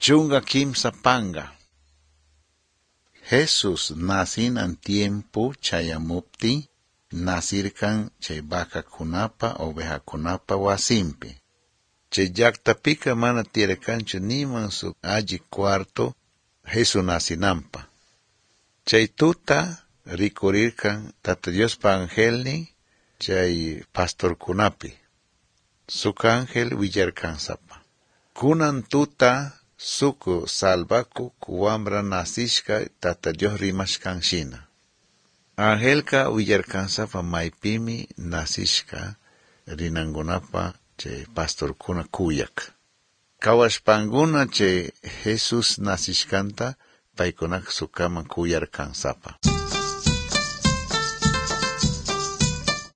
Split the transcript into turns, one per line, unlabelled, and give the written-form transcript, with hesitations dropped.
Chunga kimsa panga. Jesus nasinan tiempo chayamupti, nasirkan chay vaca kunapa, oveja kunapa wasimpi. Chay llaktapika mana tirakanchu niman su alli cuarto Jesus nasinampa. Chay tuta rikurirkan Tata Diospa angelni chay pastor kunapi. Suka angel willarkansapa. Kunan tuta suku salvaku kuwambra nasishka Tata Dios rimashkanshina. Angelka willarkansapa maipimi nasishka rinangunapa chay pastor kuna kuyak. Kawashpanguna chay Jesus nasishkanta paykunak sukaman kuyarkansapa.